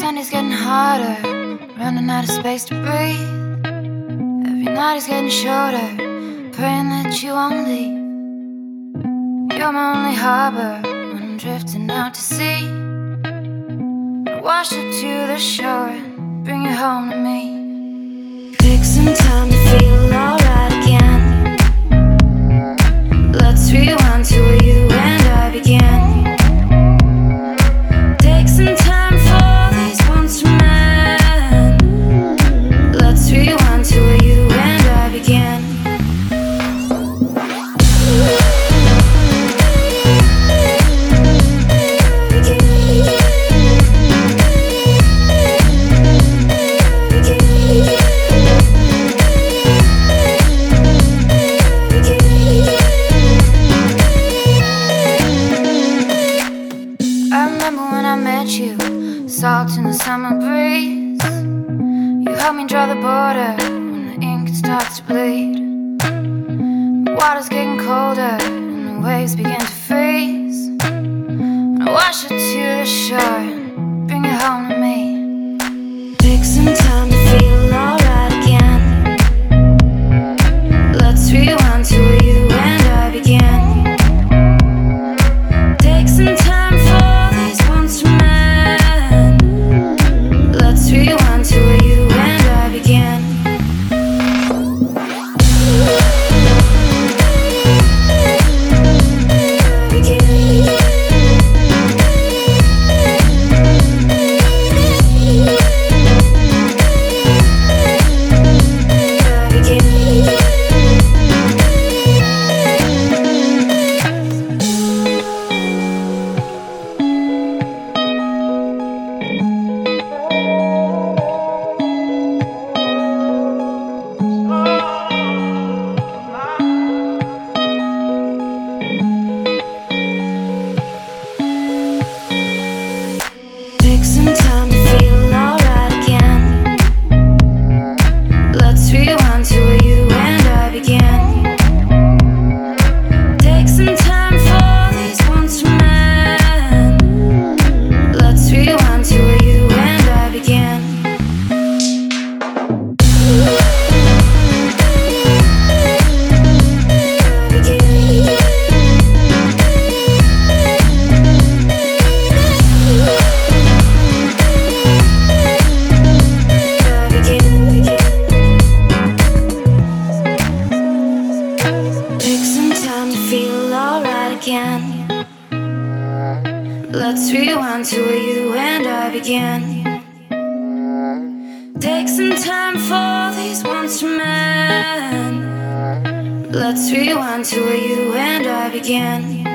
Sunday's getting harder, running out of space to breathe. Every night is getting shorter, praying that you won't leave. You're my only harbor when I'm drifting out to sea. I'll wash up to the shore and bring you home to me. Take some time to feel alright again. Let's rewind to where you and I began. Take some time for these ones to mend. Let's rewind to where you and I began. Salt in the summer breeze. You help me draw the border when the ink starts to bleed. The water's getting colder and the waves begin to freeze. I wash it to the shore and bring you home to me. Take some time to feel alright again. Let's rewind to where you and I began. Take some time for these ones to mend. Let's rewind to where you and I began. Take some time to feel alright again. Let's rewind to where you and I began. Take some time for these ones to mend. Let's rewind to where you and I began. Feel alright again. Let's rewind to where you and I began. Take some time for these ones to mend. Let's rewind to where you and I began.